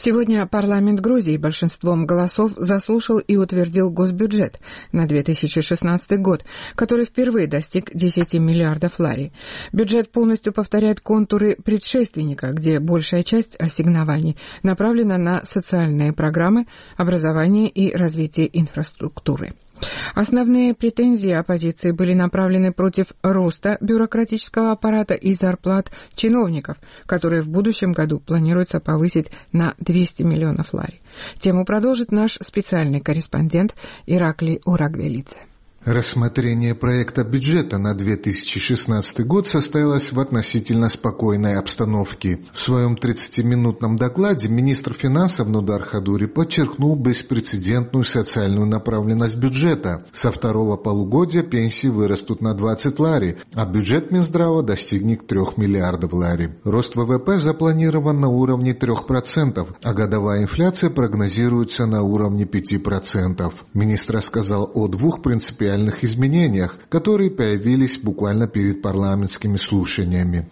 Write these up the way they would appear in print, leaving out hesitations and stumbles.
Сегодня парламент Грузии большинством голосов заслушал и утвердил госбюджет на 2016 год, который впервые достиг 10 миллиардов лари. Бюджет полностью повторяет контуры предшественника, где большая часть ассигнований направлена на социальные программы, образование и развитие инфраструктуры. Основные претензии оппозиции были направлены против роста бюрократического аппарата и зарплат чиновников, которые в будущем году планируется повысить на 200 миллионов лари. Тему продолжит наш специальный корреспондент Ираклий Урагвелидзе. Рассмотрение проекта бюджета на 2016 год состоялось в относительно спокойной обстановке. В своем 30-минутном докладе министр финансов Нудар Хадури подчеркнул беспрецедентную социальную направленность бюджета. Со второго полугодия пенсии вырастут на 20 лари, а бюджет Минздрава достигнет 3 миллиардов лари. Рост ВВП запланирован на уровне 3%, а годовая инфляция прогнозируется на уровне 5%. Министр рассказал о двух принципиальных изменениях, которые появились буквально перед парламентскими слушаниями.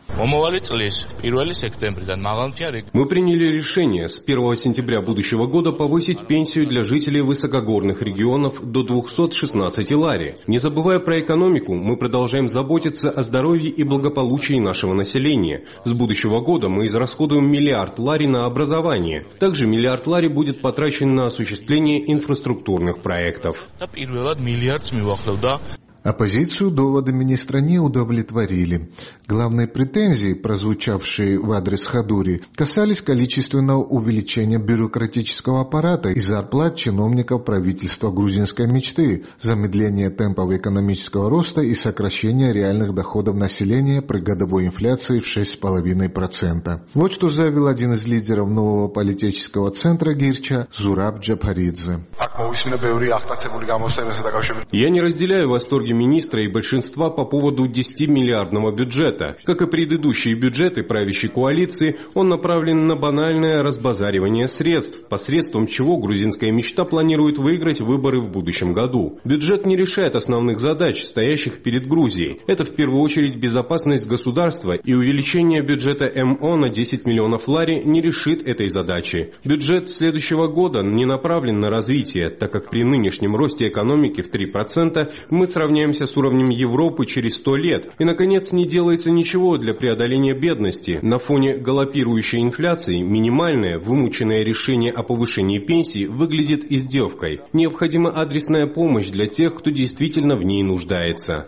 Мы приняли решение с 1 сентября будущего года повысить пенсию для жителей высокогорных регионов до 216 лари. Не забывая про экономику, мы продолжаем заботиться о здоровье и благополучии нашего населения. С будущего года мы израсходуем миллиард лари на образование. Также миллиард лари будет потрачен на осуществление инфраструктурных проектов. Оппозицию доводы министра не удовлетворили. Главные претензии, прозвучавшие в адрес Хадури, касались количественного увеличения бюрократического аппарата и зарплат чиновников правительства грузинской мечты, замедления темпов экономического роста и сокращения реальных доходов населения при годовой инфляции в 6,5%. Вот что заявил один из лидеров нового политического центра Гирча Зураб Джабхаридзе. Я не разделяю восторги министра и большинства по поводу 10-миллиардного бюджета. Как и предыдущие бюджеты правящей коалиции, он направлен на банальное разбазаривание средств, посредством чего грузинская мечта планирует выиграть выборы в будущем году. Бюджет не решает основных задач, стоящих перед Грузией. Это в первую очередь безопасность государства, и увеличение бюджета МО на 10 миллионов лари не решит этой задачи. Бюджет следующего года не направлен на развитие, так как при нынешнем росте экономики в 3% мы сравняемся с уровнем Европы через 100 лет. И, наконец, не делается ничего для преодоления бедности. На фоне галопирующей инфляции минимальное, вымученное решение о повышении пенсий выглядит издевкой. Необходима адресная помощь для тех, кто действительно в ней нуждается.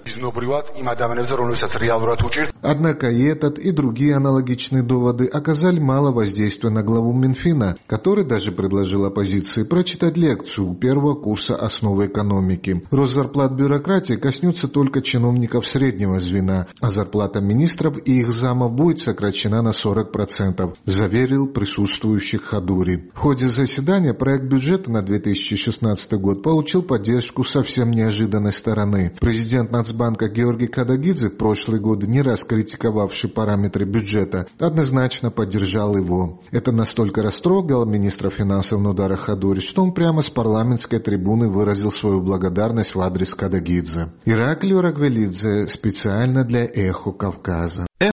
Однако и этот, и другие аналогичные доводы оказали мало воздействия на главу Минфина, который даже предложил оппозиции прочитать лекцию первого курса «Основы экономики». Рост зарплат бюрократии коснется только чиновников среднего звена, а зарплата министров и их замов будет сокращена на 40%, заверил присутствующих Хадури. В ходе заседания проект бюджета на 2016 год получил поддержку совсем неожиданной стороны. Президент Нацбанка Георгий Кадагидзе, в прошлые годы не раз критиковавший параметры бюджета, однозначно поддержал его. Это настолько растрогало министра финансов Нудара Хадури, что он прямо с парламентской трибуны выразил свою благодарность в адрес Кадагидзе. Ираклий Урагвелидзе специально для «Эхо Кавказа».